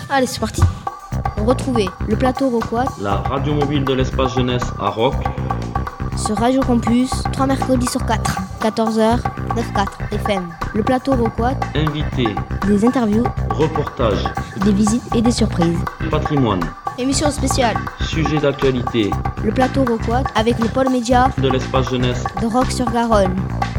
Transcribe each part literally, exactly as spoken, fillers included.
Allez, c'est parti. Retrouvez le plateau Rocquois, la radio mobile de l'espace jeunesse à Roc, sur Radio Campus, trois mercredis sur quatre, quatorze heures, neuf virgule quatre F M. Le plateau Rocquois, invités, des interviews, reportages, des visites et des surprises. Patrimoine, émission spéciale, sujets d'actualité. Le plateau Rocquois avec le pôle média de l'espace jeunesse de Roc-sur-Garonne.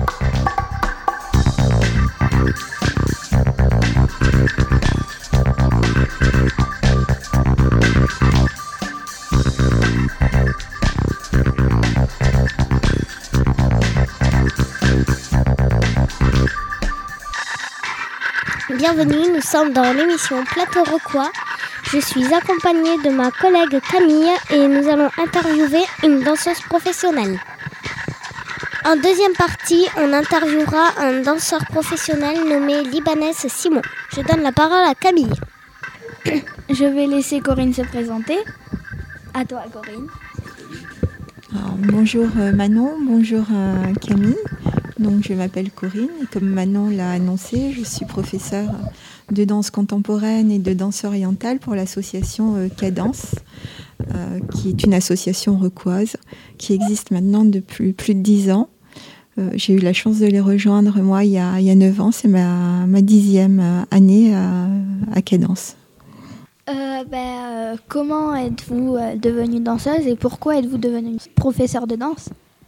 Bienvenue, nous sommes dans l'émission Plateau Rocquois. Je suis accompagnée de ma collègue Camille et nous allons interviewer une danseuse professionnelle. En deuxième partie, on interviewera un danseur professionnel nommé Libanès Simon. Je donne la parole à Camille. Je vais laisser Corinne se présenter. À toi, Corinne. Alors, bonjour Manon, bonjour Camille. Donc, je m'appelle Corinne et comme Manon l'a annoncé, je suis professeure de danse contemporaine et de danse orientale pour l'association Cadence, euh, qui est une association rocquoise qui existe maintenant depuis plus de dix ans. Euh, j'ai eu la chance de les rejoindre, moi, il y a, il y a neuf ans. C'est ma, ma dixième année à, à Cadence. Euh, ben, euh, comment êtes-vous euh, devenue danseuse et pourquoi êtes-vous devenue professeure de danse ?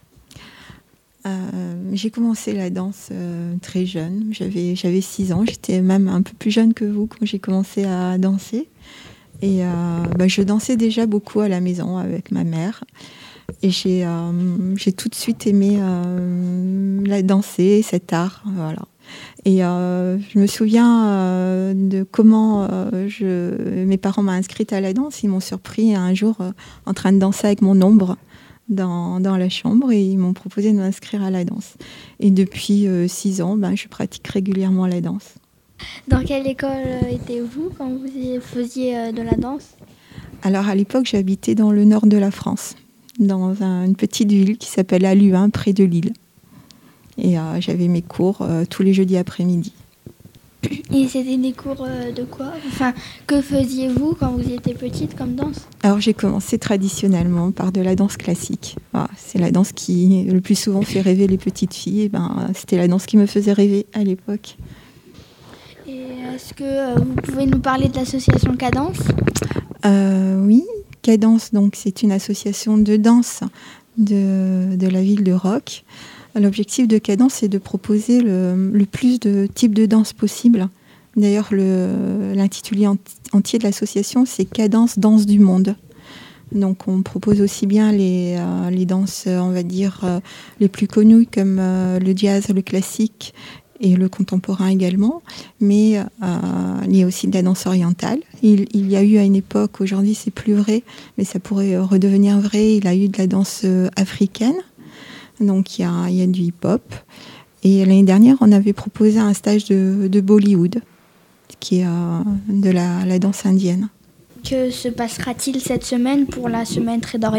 Euh, j'ai commencé la danse euh, très jeune, j'avais, j'avais six ans, j'étais même un peu plus jeune que vous quand j'ai commencé à danser. Et euh, bah, je dansais déjà beaucoup à la maison avec ma mère. Et j'ai, euh, j'ai tout de suite aimé euh, la danser, cet art. Voilà. Et euh, je me souviens euh, de comment euh, je, mes parents m'ont inscrite à la danse. Ils m'ont surpris un jour euh, en train de danser avec mon ombre dans, dans la chambre et ils m'ont proposé de m'inscrire à la danse. Et depuis euh, six ans, ben, je pratique régulièrement la danse. Dans quelle école étiez-vous quand vous faisiez euh, de la danse ? Alors à l'époque, j'habitais dans le nord de la France, dans un, une petite ville qui s'appelle Alluin, près de Lille. Et euh, j'avais mes cours euh, tous les jeudis après-midi. Et c'était des cours euh, de quoi ? Enfin, que faisiez-vous quand vous étiez petite comme danse ? Alors j'ai commencé traditionnellement par de la danse classique. Voilà, c'est la danse qui le plus souvent fait rêver les petites filles. Et ben, c'était la danse qui me faisait rêver à l'époque. Et est-ce que euh, vous pouvez nous parler de l'association Cadence ? euh, Oui, Cadence, donc, c'est une association de danse de, de la ville de Roc. L'objectif de Cadence, c'est de proposer le, le plus de types de danse possible. D'ailleurs, le, l'intitulé entier de l'association, c'est Cadence Danse du Monde. Donc, on propose aussi bien les, euh, les danses, on va dire, euh, les plus connues, comme euh, le jazz, le classique et le contemporain également. Mais euh, il y a aussi de la danse orientale. Il, il y a eu à une époque, aujourd'hui c'est plus vrai, mais ça pourrait redevenir vrai, il y a eu de la danse euh, africaine. Donc il y a, il y a du hip-hop. Et l'année dernière, on avait proposé un stage de, de Bollywood, qui est euh, de la, la danse indienne. Que se passera-t-il cette semaine pour la semaine Trait d'Orient ?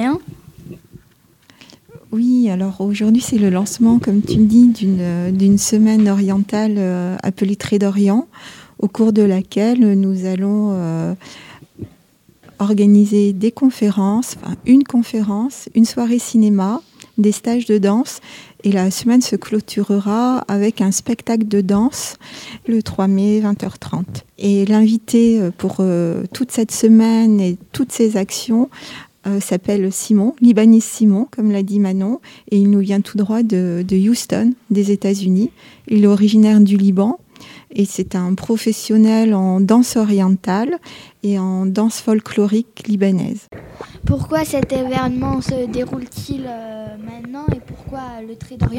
Oui, alors aujourd'hui, c'est le lancement, comme tu le dis, d'une, d'une semaine orientale euh, appelée Trait d'Orient, au cours de laquelle nous allons euh, organiser des conférences, enfin une conférence, une soirée cinéma, des stages de danse, et la semaine se clôturera avec un spectacle de danse le trois mai, vingt heures trente. Et l'invité pour euh, toute cette semaine et toutes ces actions euh, s'appelle Simon, Libanès Simon, comme l'a dit Manon, et il nous vient tout droit de, de Houston, des États-Unis. Il est originaire du Liban, et c'est un professionnel en danse orientale et en danse folklorique libanaise. Pourquoi cet événement se déroule-t-il euh, maintenant et pourquoi le Trait d'Orient ?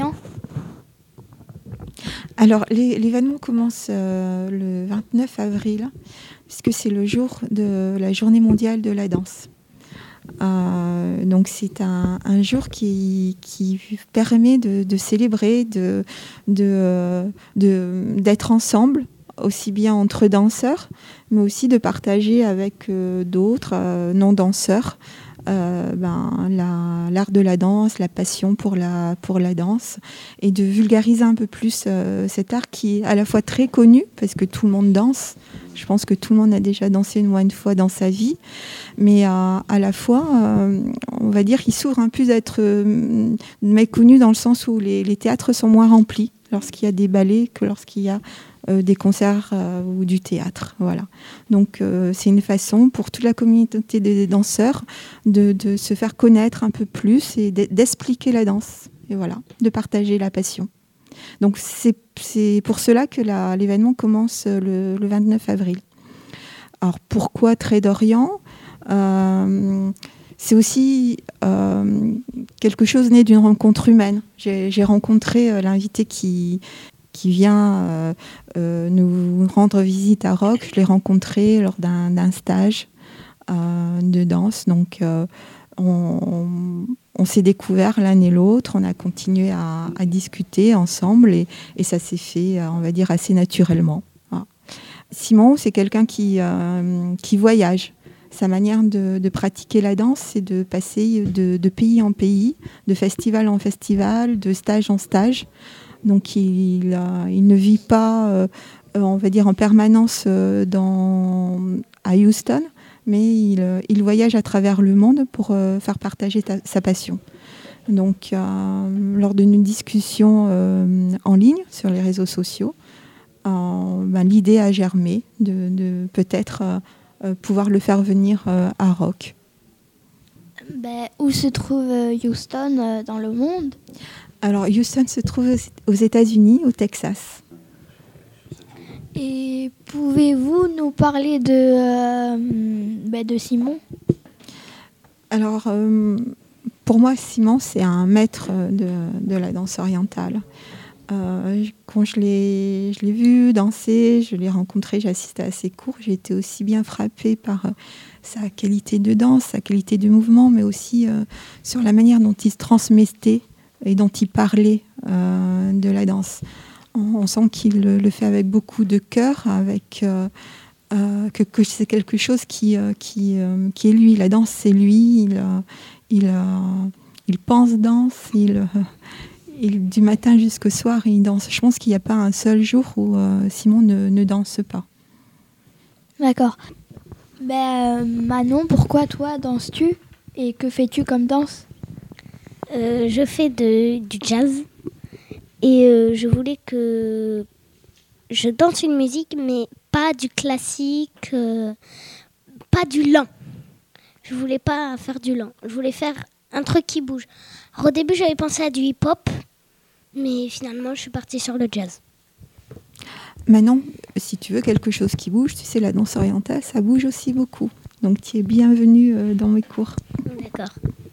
Alors, les, l'événement commence euh, le vingt-neuf avril, puisque c'est le jour de la Journée mondiale de la danse. Euh, donc, c'est un, un jour qui, qui permet de, de célébrer, de, de, de, d'être ensemble, aussi bien entre danseurs, mais aussi de partager avec euh, d'autres euh, non-danseurs euh, ben, la, l'art de la danse, la passion pour la, pour la danse, et de vulgariser un peu plus euh, cet art qui est à la fois très connu, parce que tout le monde danse. Je pense que tout le monde a déjà dansé une, une fois dans sa vie, mais euh, à la fois, euh, on va dire qu'il s'ouvre un peu d'être euh, méconnu dans le sens où les, les théâtres sont moins remplis lorsqu'il y a des ballets que lorsqu'il y a euh, des concerts euh, ou du théâtre. Voilà. Donc euh, c'est une façon pour toute la communauté des danseurs de, de se faire connaître un peu plus et d'expliquer la danse, et voilà, de partager la passion. Donc c'est, c'est pour cela que la, l'événement commence le, le vingt-neuf avril. Alors pourquoi Traits d'Orient ? euh, C'est aussi euh, quelque chose né d'une rencontre humaine. J'ai, j'ai rencontré euh, l'invité qui, qui vient euh, euh, nous rendre visite à Roques. Je l'ai rencontré lors d'un, d'un stage euh, de danse. Donc euh, on, on, on s'est découverts l'un et l'autre. On a continué à, à discuter ensemble et, et ça s'est fait, on va dire, assez naturellement. Voilà. Simon, c'est quelqu'un qui, euh, qui voyage. Sa manière de, de pratiquer la danse, c'est de passer de, de pays en pays, de festival en festival, de stage en stage. Donc il, il, il ne vit pas, euh, on va dire, en permanence euh, dans, à Houston, mais il, il voyage à travers le monde pour euh, faire partager ta, sa passion. Donc euh, lors d'une discussion euh, en ligne sur les réseaux sociaux, euh, ben, l'idée a germé de, de peut-être... Euh, pouvoir le faire venir euh, à Roques. Ben, où se trouve Houston euh, dans le monde ? Alors Houston se trouve aux États-Unis, au Texas. Et pouvez-vous nous parler de, euh, ben, de Simon ? Alors euh, pour moi, Simon, c'est un maître de, de la danse orientale. Euh, quand je l'ai, je l'ai vu danser, je l'ai rencontré, j'ai assisté à ses cours, j'ai été aussi bien frappée par euh, sa qualité de danse, sa qualité de mouvement, mais aussi euh, sur la manière dont il se transmettait et dont il parlait euh, de la danse. On, on sent qu'il le, le fait avec beaucoup de cœur, avec euh, euh, que, que c'est quelque chose qui, euh, qui, euh, qui est lui. La danse, c'est lui. Il, euh, il, euh, il pense danse, il... Euh, Et du matin jusqu'au soir, il danse. Je pense qu'il n'y a pas un seul jour où euh, Simon ne, ne danse pas. D'accord. Ben, euh, Manon, pourquoi toi danses-tu et que fais-tu comme danse ? euh, Je fais de, du jazz et euh, je voulais que je danse une musique, mais pas du classique, euh, pas du lent. Je voulais pas faire du lent. Je voulais faire un truc qui bouge. Alors, au début, j'avais pensé à du hip-hop, mais finalement, je suis partie sur le jazz. Manon, si tu veux quelque chose qui bouge, tu sais, la danse orientale, ça bouge aussi beaucoup. Donc, tu es bienvenue dans mes cours. D'accord.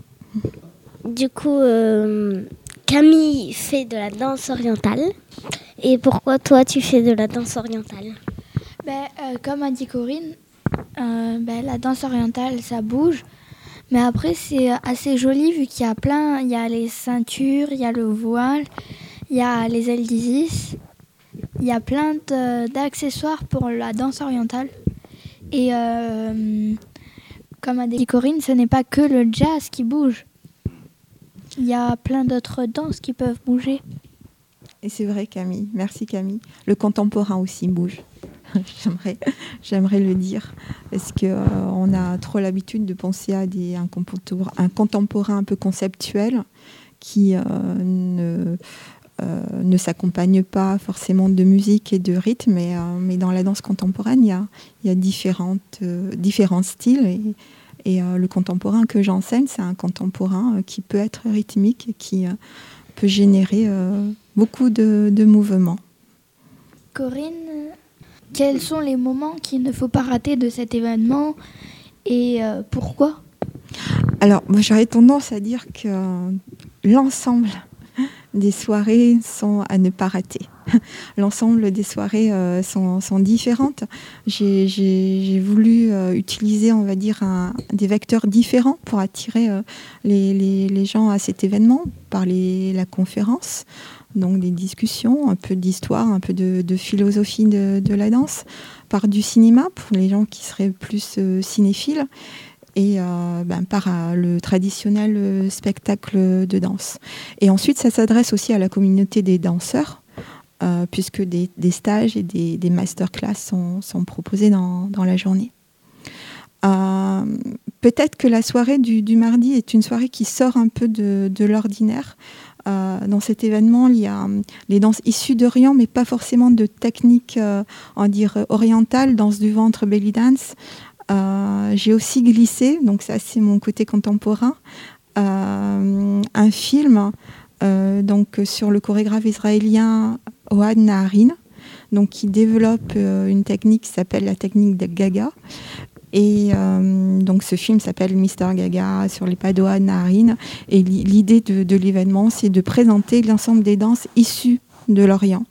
Du coup, euh, Camille fait de la danse orientale. Et pourquoi toi, tu fais de la danse orientale ? ben, euh, Comme a dit Corinne, euh, ben, la danse orientale, ça bouge. Mais après, c'est assez joli vu qu'il y a plein, il y a les ceintures, il y a le voile, il y a les ailes d'Isis, il y a plein de, d'accessoires pour la danse orientale. Et euh, comme a dit Corinne, ce n'est pas que le jazz qui bouge. Il y a plein d'autres danses qui peuvent bouger. Et c'est vrai, Camille. Merci, Camille. Le contemporain aussi bouge. J'aimerais, j'aimerais le dire, parce qu'on euh, a trop l'habitude de penser à des, un, un contemporain un peu conceptuel qui euh, ne, euh, ne s'accompagne pas forcément de musique et de rythme, mais, euh, mais dans la danse contemporaine, il y a, il y a différentes, euh, différents styles. Et, et euh, le contemporain que j'enseigne, c'est un contemporain euh, qui peut être rythmique et qui euh, peut générer euh, beaucoup de, de mouvements. Corinne, quels sont les moments qu'il ne faut pas rater de cet événement et euh, pourquoi ? Alors, moi, j'aurais tendance à dire que euh, l'ensemble des soirées sont à ne pas rater. L'ensemble des soirées euh, sont, sont différentes. J'ai, j'ai, j'ai voulu euh, utiliser, on va dire, un, des vecteurs différents pour attirer euh, les, les, les gens à cet événement par les, la conférence. Donc des discussions, un peu d'histoire, un peu de, de philosophie de, de la danse, par du cinéma pour les gens qui seraient plus euh, cinéphiles, et euh, ben, par euh, le traditionnel euh, spectacle de danse. Et ensuite, ça s'adresse aussi à la communauté des danseurs, euh, puisque des, des stages et des, des masterclass sont, sont proposés dans, dans la journée. Euh, peut-être que la soirée du, du mardi est une soirée qui sort un peu de, de l'ordinaire. Euh, dans cet événement, il y a euh, les danses issues d'Orient, mais pas forcément de technique, euh, on va dire, orientale, danse du ventre, belly dance. Euh, j'ai aussi glissé, donc ça c'est mon côté contemporain, euh, un film euh, donc, sur le chorégraphe israélien Ohad Naharin, donc, qui développe euh, une technique qui s'appelle la technique de Gaga. Et euh, donc ce film s'appelle Mister Gaga sur les pas d'Ohad Naharin. Et l'idée de, de l'événement, c'est de présenter l'ensemble des danses issues de l'Orient.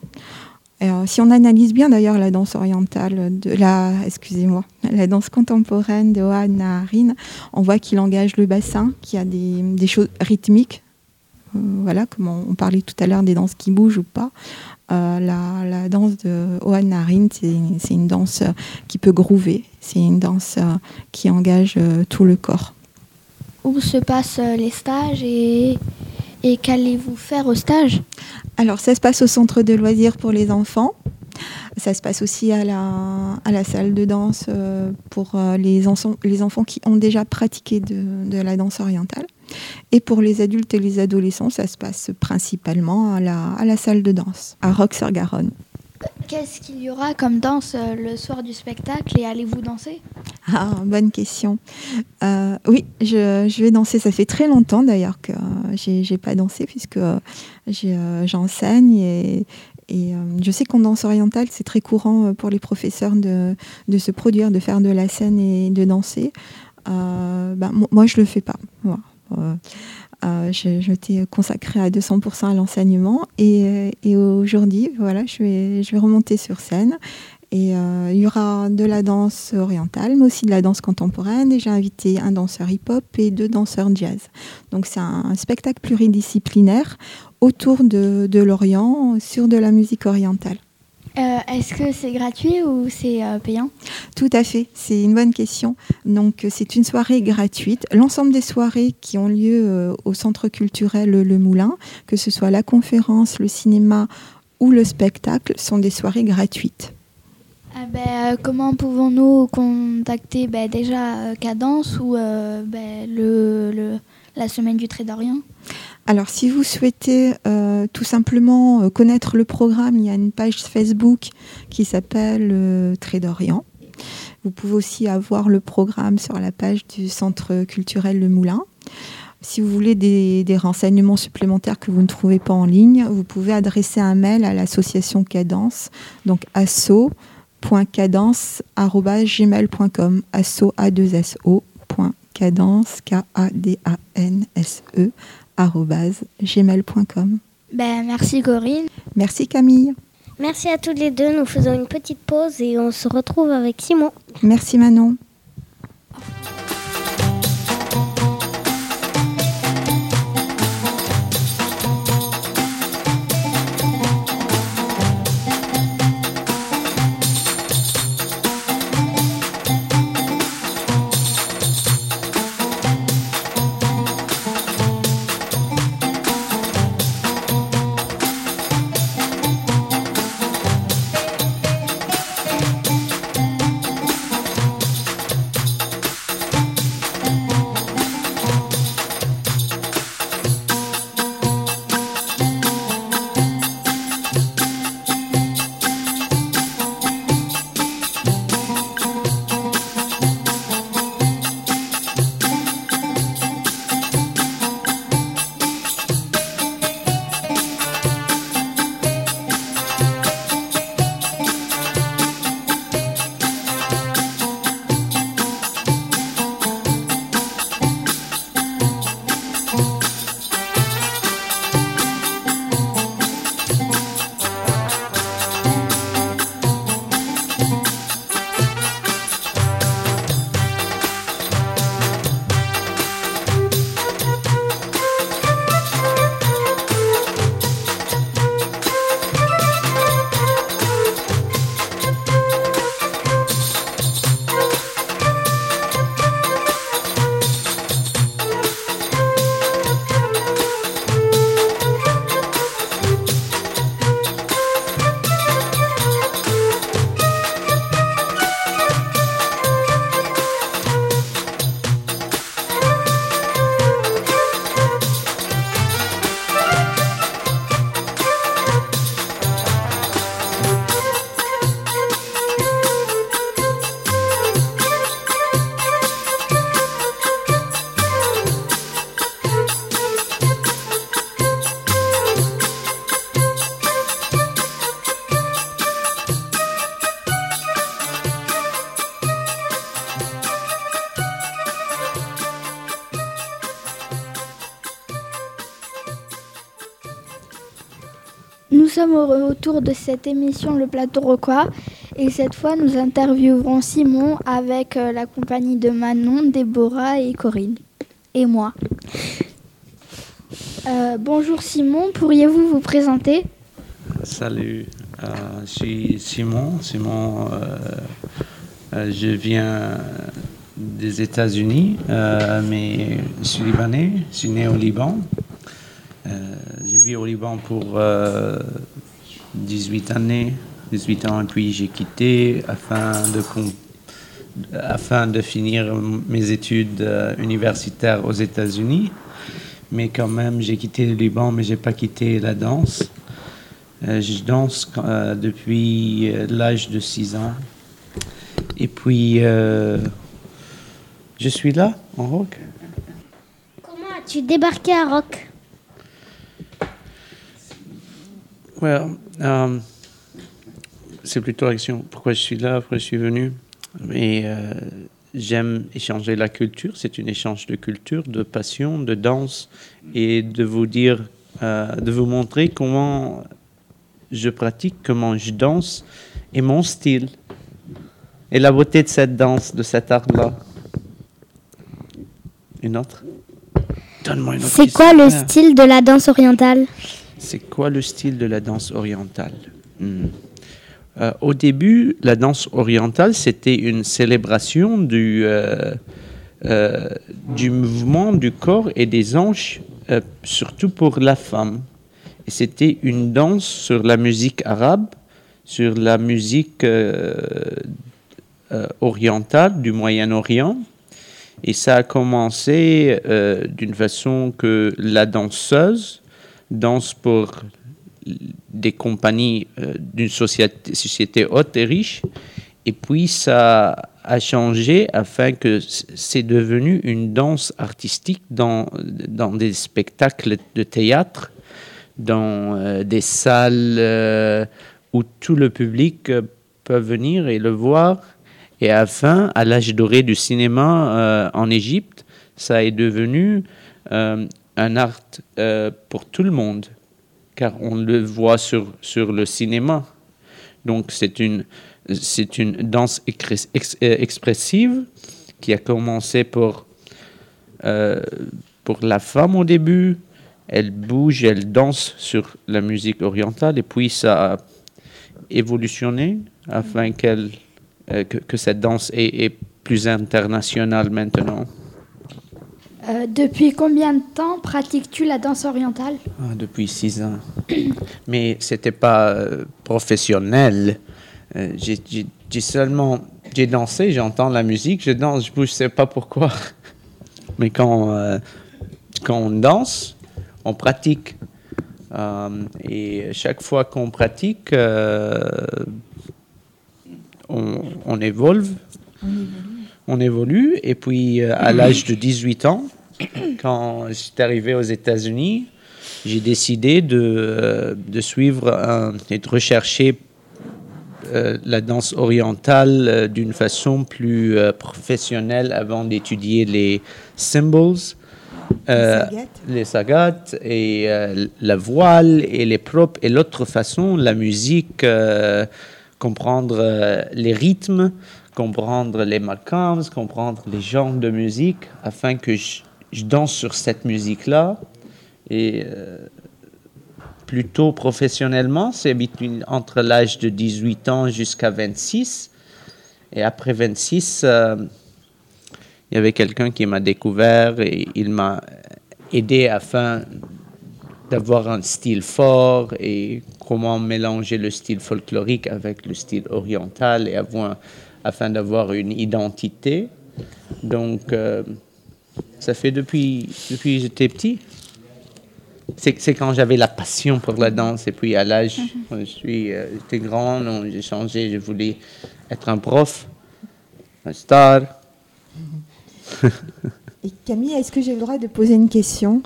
Alors, si on analyse bien d'ailleurs la danse orientale, de la, excusez-moi, la danse contemporaine de Ohad Naharin, on voit qu'il engage le bassin, qu'il y a des, des choses rythmiques. Euh, voilà, comme on, on parlait tout à l'heure des danses qui bougent ou pas. Euh, la, la danse de Ohad Naharin, c'est, c'est une danse qui peut groover. C'est une danse euh, qui engage euh, tout le corps. Où se passent euh, les stages et, et qu'allez-vous faire au stage ? Alors, ça se passe au centre de loisirs pour les enfants. Ça se passe aussi à la, à la salle de danse euh, pour euh, les, enso- les enfants qui ont déjà pratiqué de, de la danse orientale. Et pour les adultes et les adolescents, ça se passe principalement à la, à la salle de danse, à Roques-sur-Garonne. Qu'est-ce qu'il y aura comme danse euh, le soir du spectacle et allez-vous danser ? Ah, bonne question. Euh, oui, je, je vais danser. Ça fait très longtemps d'ailleurs que euh, j'ai, j'ai pas dansé puisque euh, j'ai, euh, j'enseigne et, et euh, je sais qu'en danse orientale, c'est très courant pour les professeurs de, de se produire, de faire de la scène et de danser. Euh, ben, moi, je le fais pas. Voilà. Euh, euh, je, je m'étais consacrée à deux cents pour cent à l'enseignement et, et aujourd'hui, voilà, je vais, je vais remonter sur scène et euh, il y aura de la danse orientale, mais aussi de la danse contemporaine et j'ai invité un danseur hip-hop et deux danseurs jazz. Donc c'est un, un spectacle pluridisciplinaire autour de, de l'Orient sur de la musique orientale. Euh, est-ce que c'est gratuit ou c'est euh, payant ? Tout à fait, c'est une bonne question. Donc, c'est une soirée gratuite. L'ensemble des soirées qui ont lieu euh, au Centre culturel Le Moulin, que ce soit la conférence, le cinéma ou le spectacle, sont des soirées gratuites. Ah ben, euh, comment pouvons-nous contacter ben, déjà euh, Cadence ou euh, ben, le, le, la semaine du Trait d'Orient ? Alors, si vous souhaitez euh, tout simplement euh, connaître le programme, il y a une page Facebook qui s'appelle euh, Trait d'Orient. Vous pouvez aussi avoir le programme sur la page du Centre culturel Le Moulin. Si vous voulez des, des renseignements supplémentaires que vous ne trouvez pas en ligne, vous pouvez adresser un mail à l'association Cadence, donc asso point cadence arobase gmail point com, asso a deux s o point cadence k a d a n s e arobase gmail point com. Ben, merci Corinne. Merci Camille. Merci à tous les deux. Nous faisons une petite pause et on se retrouve avec Simon. Merci Manon. sommes au retour de cette émission Le Plateau Rockois et cette fois nous interviewerons Simon avec euh, la compagnie de Manon, Déborah et Corinne et moi. Euh, bonjour Simon, pourriez-vous vous présenter ? Salut, euh, je suis Simon. Simon, euh, euh, je viens des États-Unis, euh, mais je suis libanais, je suis né au Liban. Euh, j'ai vécu au Liban pour euh, dix-huit années, dix-huit ans, et puis j'ai quitté afin de, afin de finir mes études euh, universitaires aux États-Unis. Mais quand même, j'ai quitté le Liban, mais je n'ai pas quitté la danse. Euh, je danse euh, depuis euh, l'âge de six ans. Et puis, euh, je suis là, en rock. Comment as-tu débarqué à Rock? Well, um, c'est plutôt la question pourquoi je suis là, pourquoi je suis venu. Mais euh, j'aime échanger la culture. C'est un échange de culture, de passion, de danse, et de vous dire, euh, de vous montrer comment je pratique, comment je danse, et mon style, et la beauté de cette danse, de cet art-là. Une autre? Donne-moi une autre. C'est quoi le style de la danse orientale? C'est quoi le style de la danse orientale? hmm. euh, Au début, la danse orientale, c'était une célébration du, euh, euh, du mouvement du corps et des hanches, euh, surtout pour la femme. Et c'était une danse sur la musique arabe, sur la musique euh, euh, orientale du Moyen-Orient. Et ça a commencé euh, d'une façon que la danseuse danse pour des compagnies euh, d'une société, société haute et riche. Et puis ça a changé afin que c'est devenu une danse artistique dans, dans des spectacles de théâtre, dans euh, des salles euh, où tout le public euh, peut venir et le voir. Et enfin, à l'âge doré du cinéma euh, en Égypte, ça est devenu euh, un art euh, pour tout le monde, car on le voit sur, sur le cinéma. Donc c'est une, c'est une danse ex, ex, expressive qui a commencé pour, euh, pour la femme au début. Elle bouge, elle danse sur la musique orientale, et puis ça a évolutionné afin qu'elle, euh, que, que cette danse est, est plus internationale maintenant. Euh, depuis combien de temps pratiques-tu la danse orientale? Ah, depuis six ans. Mais ce n'était pas euh, professionnel. Euh, j'ai, j'ai, j'ai seulement j'ai dansé, j'entends la musique, je danse, je ne sais pas pourquoi. Mais quand, euh, quand on danse, on pratique. Euh, et chaque fois qu'on pratique, euh, on, on évolue. On évolue. On évolue. Et puis, euh, à l'âge de dix-huit ans, quand je suis arrivé aux États-Unis, j'ai décidé de, euh, de suivre un, et de rechercher euh, la danse orientale euh, d'une façon plus euh, professionnelle avant d'étudier les symbols, euh, les sagat et euh, la voile et les propres. Et l'autre façon, la musique, euh, comprendre euh, les rythmes, comprendre les maqams, comprendre les genres de musique, afin que je, je danse sur cette musique-là. Et euh, plutôt professionnellement, c'est entre l'âge de dix-huit ans jusqu'à vingt-six. Et après vingt-six, euh, il y avait quelqu'un qui m'a découvert et il m'a aidé afin d'avoir un style fort et comment mélanger le style folklorique avec le style oriental et avoir, afin d'avoir une identité. Donc, euh, ça fait depuis, depuis que j'étais petit. C'est, c'est quand j'avais la passion pour la danse. Et puis, à l'âge, mm-hmm. je suis, euh, j'étais grand, non, j'ai changé, je voulais être un prof, un star. Mm-hmm. Et Camille, est-ce que j'ai le droit de poser une question?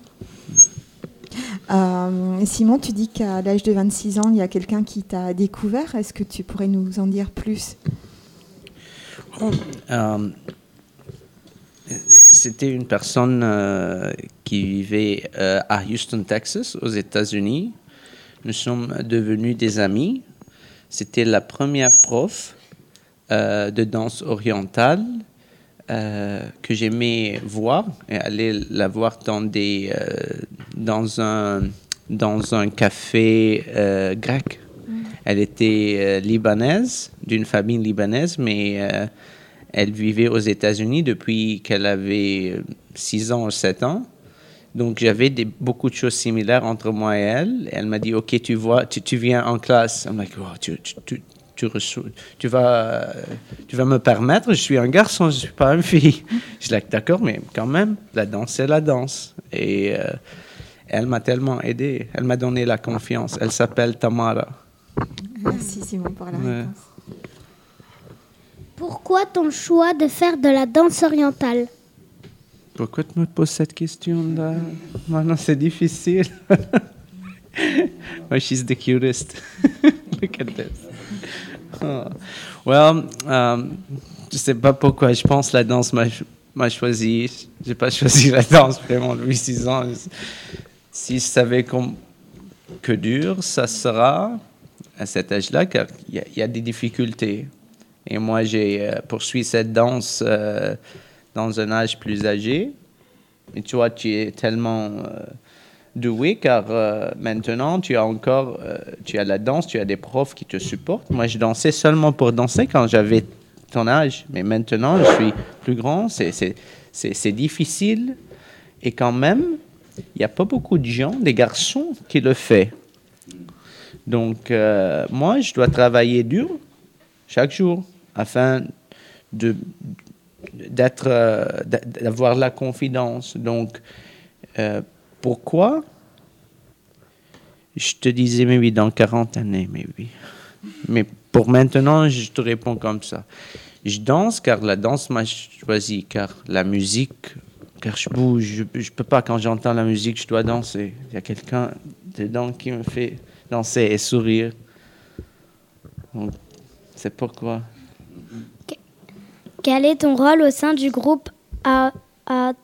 euh, Simon, tu dis qu'à l'âge de vingt-six ans, il y a quelqu'un qui t'a découvert. Est-ce que tu pourrais nous en dire plus? Oh, euh, c'était une personne euh, qui vivait euh, à Houston, Texas, aux États-Unis. Nous sommes devenus des amis. C'était la première prof euh, de danse orientale euh, que j'aimais voir et aller la voir dans, des, euh, dans, un, dans un café euh, grec. Mm. Elle était euh, libanaise, d'une famille libanaise, mais euh, elle vivait aux États-Unis depuis qu'elle avait six ans ou sept ans. Donc, j'avais des, beaucoup de choses similaires entre moi et elle. Et elle m'a dit, OK, tu, vois, tu, tu viens en classe. I'm like, oh, tu, tu, tu, tu, reçois, tu, vas, tu vas me permettre, je suis un garçon, je ne suis pas une fille. Je suis like, d'accord, mais quand même, la danse, c'est la danse. Et euh, elle m'a tellement aidé. Elle m'a donné la confiance. Elle s'appelle Tamara. Merci, Simon, pour la ouais. réponse. Pourquoi ton choix de faire de la danse orientale? Pourquoi tu me poses cette question-là? Maintenant, c'est difficile. Oh, she's the cutest. Look at this. Oh. Well, um, je ne sais pas pourquoi. Je pense que la danse m'a, m'a choisi. Je n'ai pas choisi la danse vraiment depuis six ans. Si je savais com- que dur ça sera à cet âge-là, car il y, y a des difficultés. Et moi, j'ai euh, poursuivi cette danse... Euh, dans un âge plus âgé. Et tu vois, tu es tellement euh, doué car euh, maintenant, tu as encore euh, tu as la danse, tu as des profs qui te supportent. Moi, je dansais seulement pour danser quand j'avais ton âge. Mais maintenant, je suis plus grand, c'est, c'est, c'est, c'est difficile. Et quand même, il n'y a pas beaucoup de gens, des garçons, qui le font. Donc, euh, moi, je dois travailler dur chaque jour afin de... d'être, euh, d'avoir la confidence. Donc, euh, pourquoi? Je te disais, mais oui, dans quarante années, mais oui. Mais pour maintenant, je te réponds comme ça. Je danse car la danse m'a choisi, car la musique, car je bouge. Je ne peux pas, quand j'entends la musique, je dois danser. Il y a quelqu'un dedans qui me fait danser et sourire. Donc, c'est pourquoi. Quel est ton rôle au sein du groupe Ardar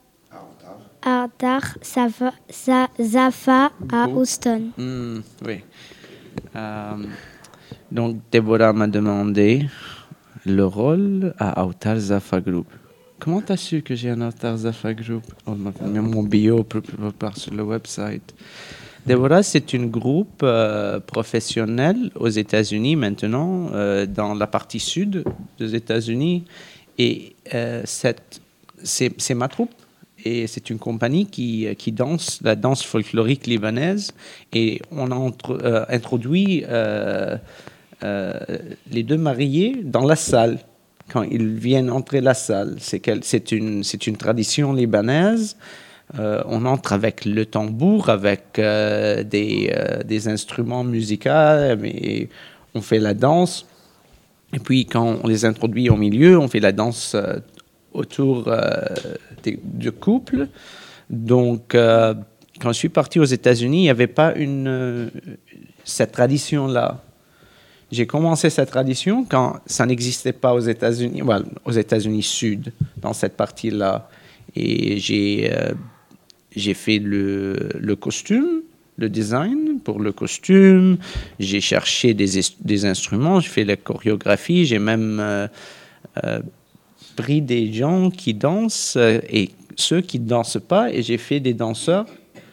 Zafa à Houston? Mm, oui. Euh, donc, Déborah m'a demandé le rôle à Ardar Zafa Group. Comment tu as su que j'ai un Ardar Zafa Group? On m'a mis mon bio part sur le website. Déborah, c'est un groupe euh, professionnel aux États-Unis maintenant, euh, dans la partie sud des États-Unis. Et euh, cette, c'est, c'est ma troupe et c'est une compagnie qui, qui danse la danse folklorique libanaise. Et on a entre, euh, introduit euh, euh, les deux mariés dans la salle quand ils viennent entrer la salle. C'est, c'est, une, c'est une tradition libanaise. Euh, on entre avec le tambour, avec euh, des, euh, des instruments musicaux, mais on fait la danse. Et puis, quand on les introduit au milieu, on fait la danse euh, autour euh, des, du couple. Donc, euh, quand je suis parti aux États-Unis, il n'y avait pas une, euh, cette tradition-là. J'ai commencé cette tradition quand ça n'existait pas aux États-Unis, well, aux États-Unis Sud, dans cette partie-là. Et j'ai, euh, j'ai fait le, le costume, le design pour le costume, j'ai cherché des, des instruments, j'ai fait la chorégraphie, j'ai même euh, euh, pris des gens qui dansent euh, et ceux qui ne dansent pas, et j'ai fait des danseurs.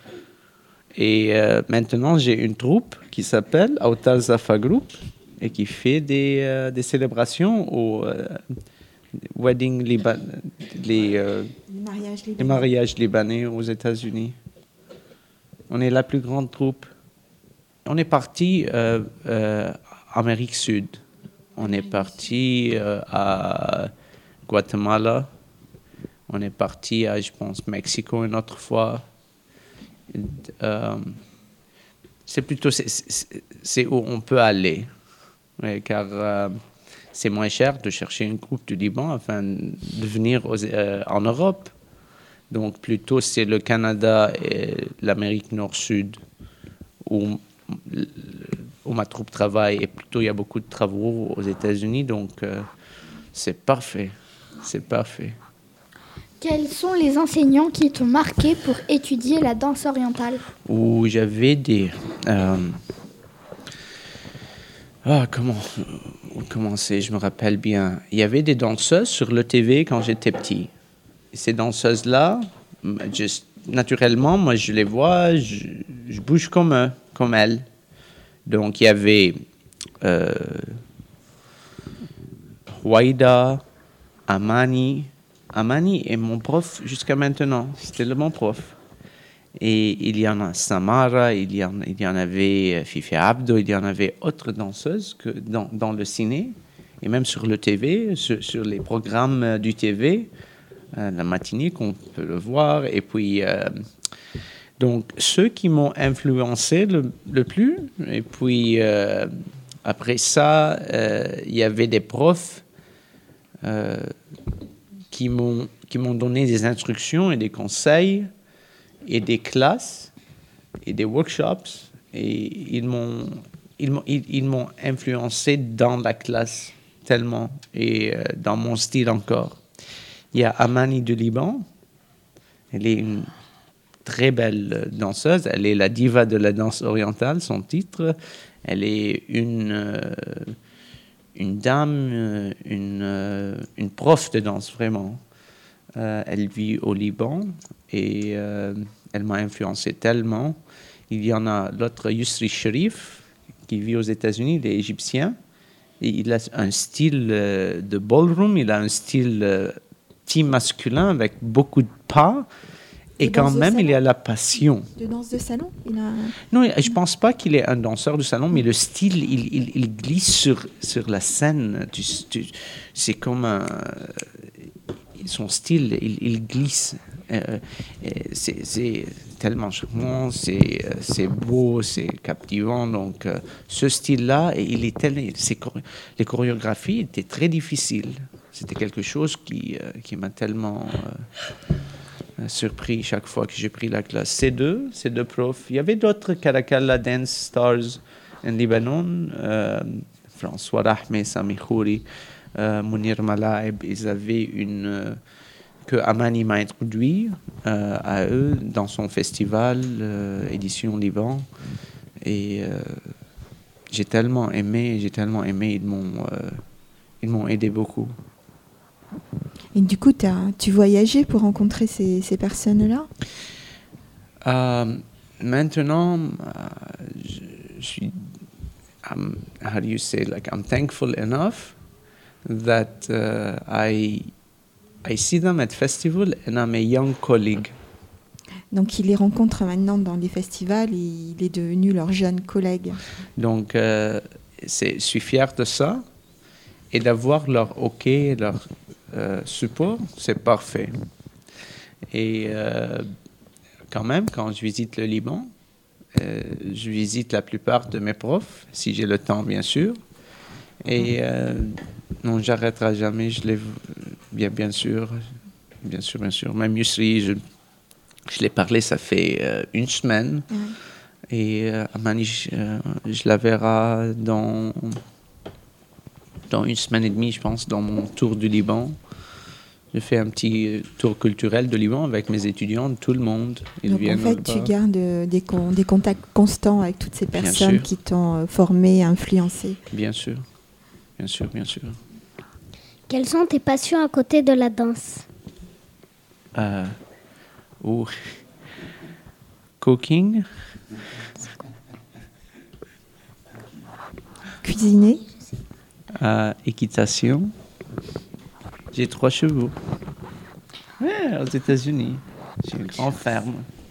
Et euh, maintenant, j'ai une troupe qui s'appelle Ardar Zafa Group et qui fait des, euh, des célébrations au euh, wedding liban- les, euh, les, mariages les mariages libanais aux États-Unis. On est la plus grande troupe. On est parti euh, euh, Amérique Sud. On est parti euh, à Guatemala. On est parti à, je pense, Mexico une autre fois. Euh, c'est plutôt c'est, c'est, c'est où on peut aller, ouais, car euh, c'est moins cher de chercher une groupe du Liban afin de venir aux, euh, en Europe. Donc, plutôt, c'est le Canada et l'Amérique Nord-Sud où, où ma troupe travaille. Et plutôt, il y a beaucoup de travaux aux États-Unis. Donc, euh, c'est parfait. C'est parfait. Quels sont les enseignants qui t'ont marqué pour étudier la danse orientale? Où j'avais des... Euh, Ah, comment où commencer? Je me rappelle bien. Il y avait des danseuses sur le T V quand j'étais petit. Et ces danseuses-là, juste, naturellement, moi, je les vois, je, je bouge comme eux, comme elles. Donc, il y avait euh, Waida, Amani. Amani est mon prof jusqu'à maintenant. C'était le mon prof. Et il y en a Samara, il y en, il y en avait Fifi Abdo, il y en avait autres danseuses que dans, dans le ciné et même sur le T V, sur, sur les programmes du T V, euh, la matinée qu'on peut le voir. Et puis, euh, donc, ceux qui m'ont influencé le, le plus. Et puis, euh, après ça, euh, il y avait des profs euh, qui m'ont, qui m'ont donné des instructions et des conseils et des classes et des workshops, et ils m'ont, ils m'ont, ils, ils m'ont influencé dans la classe tellement, et euh, dans mon style encore. Il y a Amani de Liban, elle est une très belle danseuse, elle est la diva de la danse orientale, son titre. Elle est une, euh, une dame, une, euh, une prof de danse vraiment. Euh, elle vit au Liban et euh, elle m'a influencé tellement. Il y en a l'autre, Yusri Sharif, qui vit aux États-Unis, il est égyptien. Et il a un style euh, de ballroom, il a un style euh, petit masculin avec beaucoup de pas. Et quand même, il y a la passion. De danse de salon il a... Non, je ne pense pas qu'il est un danseur de salon, mais le style, il, il, il glisse sur, sur la scène. Tu, tu, c'est comme un... Son style, il, il glisse. Euh, c'est, c'est tellement charmant, c'est, c'est beau, c'est captivant. Donc, euh, ce style-là, il est tel, c'est, les chorégraphies étaient très difficiles. C'était quelque chose qui, euh, qui m'a tellement euh, surpris chaque fois que j'ai pris la classe. Ces deux, ces deux profs. Il y avait d'autres, Karakalla Dance Stars en Libanon, euh, François Rahmé, Sami Khouri, euh, Mounir Malaib. Ils avaient une... Euh, que Amani m'a introduit euh, à eux dans son festival euh, Édition Liban. Et euh, j'ai tellement aimé, j'ai tellement aimé, ils m'ont, euh, ils m'ont aidé beaucoup. Et du coup, t'as, tu voyageais pour rencontrer ces, ces personnes-là? euh, Maintenant, euh, je, je suis, um, how do you say, like I'm thankful enough that uh, I I see them at festival and I'm a young colleague. Donc, il les rencontre maintenant dans les festivals et il est devenu leur jeune collègue. Donc, euh, c'est, je suis fier de ça. Et d'avoir leur OK, leur euh, support, c'est parfait. Et euh, quand même, quand je visite le Liban, euh, je visite la plupart de mes profs, si j'ai le temps, bien sûr. Et euh, non, j'arrêterai jamais, je les... Bien, bien sûr, bien sûr, bien sûr. Même Yusri, je, je l'ai parlé, ça fait euh, une semaine. Mmh. Et euh, Amani, je, euh, je la verrai dans, dans une semaine et demie, je pense, dans mon tour du Liban. Je fais un petit tour culturel de Liban avec mes étudiants, tout le monde. Ils Donc viennent en fait, tu gardes des, con, des contacts constants avec toutes ces personnes qui t'ont formé, influencé. Bien sûr, bien sûr, bien sûr. Quelles sont tes passions à côté de la danse? euh, oh. Cooking. Cuisiner. Euh, équitation. J'ai trois chevaux. Ouais, aux États-Unis. J'ai une grande ferme.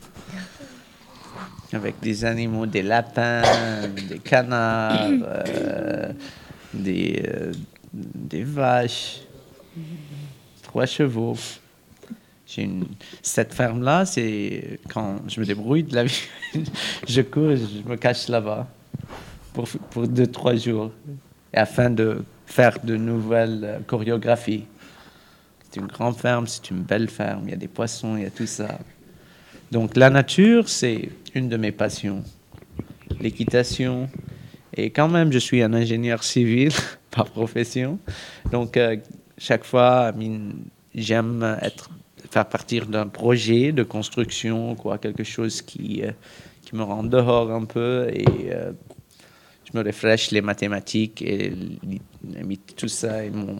Avec des animaux, des lapins, des canards, euh, des... Euh, des vaches, trois chevaux. J'ai une... Cette ferme-là, c'est quand je me débrouille de la vie, je cours et je me cache là-bas pour, pour deux, trois jours, et afin de faire de nouvelles chorégraphies. C'est une grande ferme, c'est une belle ferme, il y a des poissons, il y a tout ça. Donc la nature, c'est une de mes passions. L'équitation. Et quand même, je suis un ingénieur civil par profession. Donc, euh, chaque fois, I mean, j'aime être, faire partie d'un projet de construction, quoi, quelque chose qui, euh, qui me rend dehors un peu. Et euh, je me refresh les mathématiques et les, tout ça. Et mon...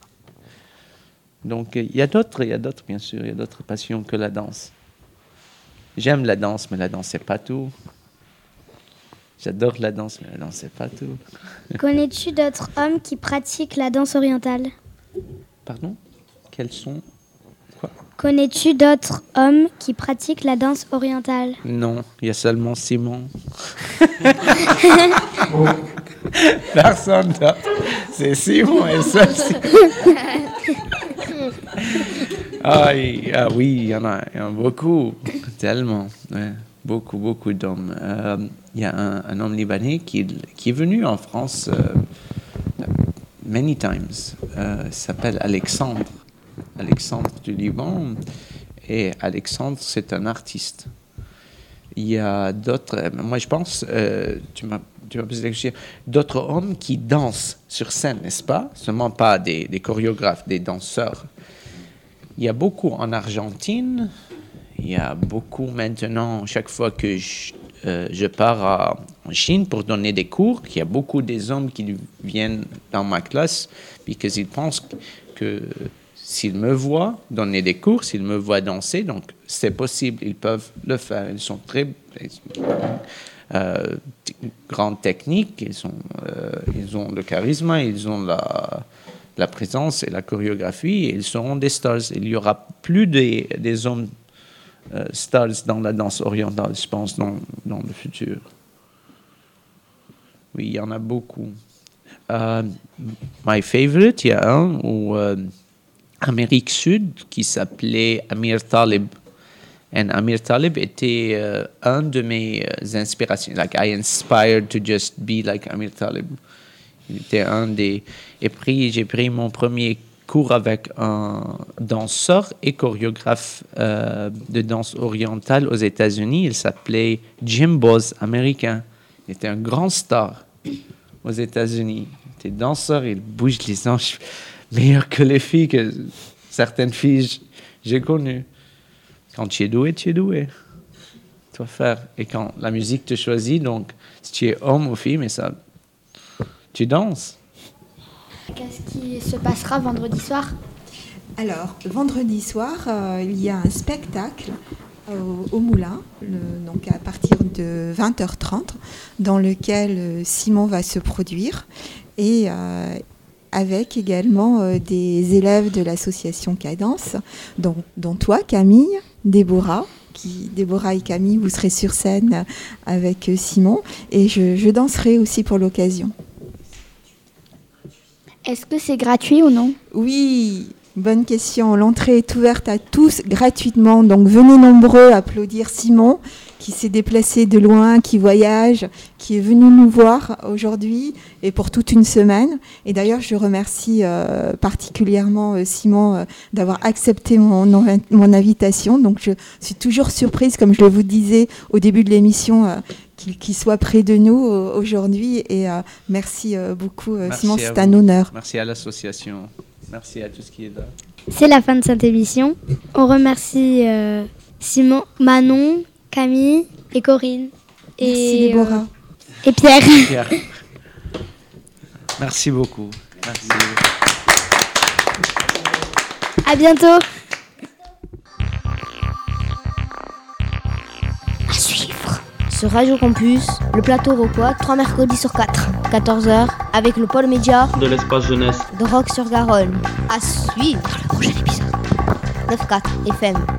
Donc, il y a d'autres, il y a d'autres, bien sûr, il y a d'autres passions que la danse. J'aime la danse, mais la danse, c'est pas tout. J'adore la danse, mais la danse, c'est pas tout. Connais-tu d'autres hommes qui pratiquent la danse orientale? Pardon? Quels sont? Quoi? Connais-tu d'autres hommes qui pratiquent la danse orientale? Non, il y a seulement Simon. Personne d'autre. C'est Simon et seul Simon. Ah, y, ah oui, il y en a, il y en a beaucoup, tellement. Ouais, beaucoup, beaucoup d'hommes. Euh, il y a un, un homme libanais qui, qui est venu en France euh, many times. Euh, il s'appelle Alexandre. Alexandre du Liban. Et Alexandre, c'est un artiste. Il y a d'autres... Moi, je pense, euh, tu m'as, tu m'as posé la question, d'autres hommes qui dansent sur scène, n'est-ce pas? Seulement pas des, des chorégraphes, des danseurs. Il y a beaucoup en Argentine. Il y a beaucoup maintenant, chaque fois que je, euh, je pars à, en Chine pour donner des cours, il y a beaucoup des hommes qui viennent dans ma classe parce qu'ils pensent que s'ils me voient donner des cours, s'ils me voient danser, donc c'est possible, ils peuvent le faire. Ils sont très euh, t- grandes techniques, ils, sont, euh, ils ont le charisme, ils ont la, la présence et la chorégraphie, et ils seront des stars. Il n'y aura plus des, des hommes euh, stars dans la danse orientale, je pense, dans, dans le futur. Oui, il y en a beaucoup. Uh, my favorite, il y a un où... Euh, Amérique Sud qui s'appelait Amir Talib. Et Amir Talib était uh, un de mes uh, inspirations. Like, I inspired to just be like Amir Talib. Il était un des... Et puis, j'ai pris mon premier cours avec un danseur et chorégraphe uh, de danse orientale aux États-Unis. Il s'appelait Jim Boz, américain. Il était un grand star aux États-Unis. Il était danseur, il bouge les hanches meilleur que les filles, que certaines filles j'ai connues. Quand tu es doué, tu es doué. Tu vas faire. Et quand la musique te choisit, donc si tu es homme ou fille, mais ça, tu danses. Qu'est-ce qui se passera vendredi soir? Alors, vendredi soir, euh, il y a un spectacle au, au Moulin, le, donc à partir de vingt heures trente, dans lequel euh, Simon va se produire. Et euh, avec également euh, des élèves de l'association Cadence, dont, dont toi, Camille, Déborah, qui, Déborah et Camille, vous serez sur scène avec euh, Simon, et je, je danserai aussi pour l'occasion. Est-ce que c'est gratuit ou non? Oui, bonne question. L'entrée est ouverte à tous gratuitement, donc venez nombreux applaudir Simon, qui s'est déplacé de loin, qui voyage, qui est venu nous voir aujourd'hui et pour toute une semaine. Et d'ailleurs, je remercie euh, particulièrement euh, Simon euh, d'avoir accepté mon, mon invitation. Donc, je suis toujours surprise, comme je le vous disais au début de l'émission, euh, qu'il, qu'il soit près de nous euh, aujourd'hui. Et euh, merci euh, beaucoup, euh, merci Simon, c'est un honneur. Merci à l'association. Merci à tout ce qui est là. C'est la fin de cette émission. On remercie euh, Simon, Manon, Camille et Corinne. Merci et, Déborah. Euh, et Pierre. Pierre. Merci beaucoup. Merci. À bientôt. À suivre. Sur Radio Campus, le plateau Rockois, trois mercredis sur quatre, quatorze heures, avec le pôle média de l'espace jeunesse de Rock sur Garonne. À suivre dans le prochain épisode. neuf quatre F M.